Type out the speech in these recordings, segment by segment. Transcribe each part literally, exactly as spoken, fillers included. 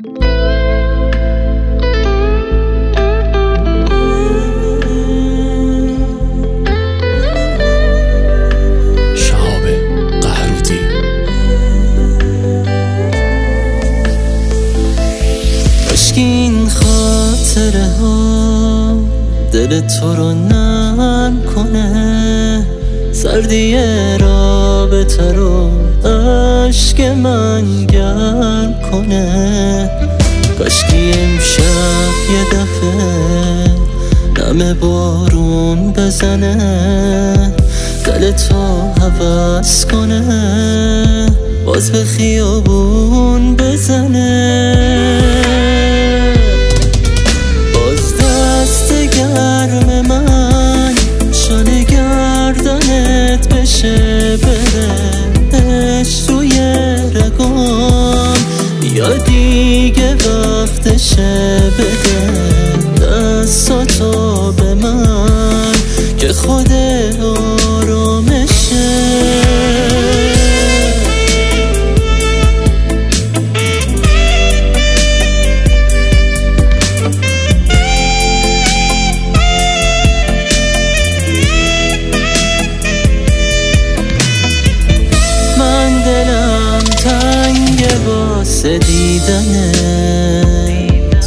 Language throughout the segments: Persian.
این خاطره ها دل تو رو نرم کنه، سردی رابطه رو عشق من گرم کنه. کاشکی امشب یه دفعه نم بارون بزنه، دل تو هوس کنه، باز به خیابون بزنه. باز دست گرم من شانه گردنت بشه، برهش توی رگام، یا دیگه وقتشه بده دستاتو به من که خود آرامشه. واسه دیدنت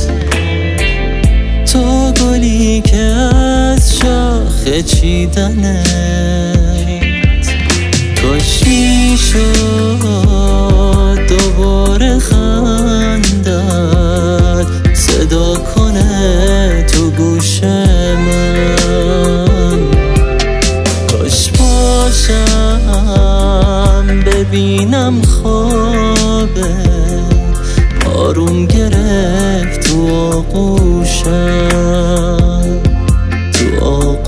تو گلی که از شاخه چیدنت، کاش میشد دوباره خندت صدا کنه تو گوش من. کاش باشم ببینم خوابه آروم گرفت تو آغوشم، تو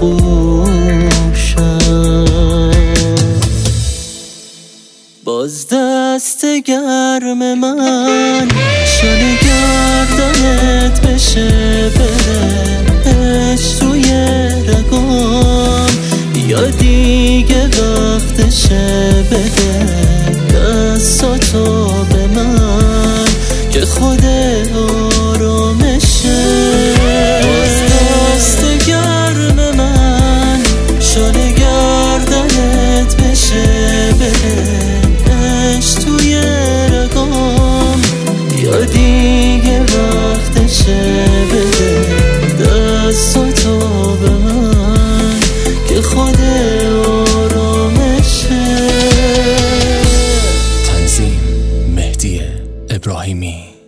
آغوشم. باز دست گرم من شانه گردنت بشه، برهش توی رگام، یا دیگه وقتشه بده دستاتو به من که خود آرامشه. باز دست گرم من شانه گردنت بشه، برهش توی رگام، یا دیگه وقتشه بده دستاتو به من که خود آرامشه. تنظیم مهدی ابراهیمی.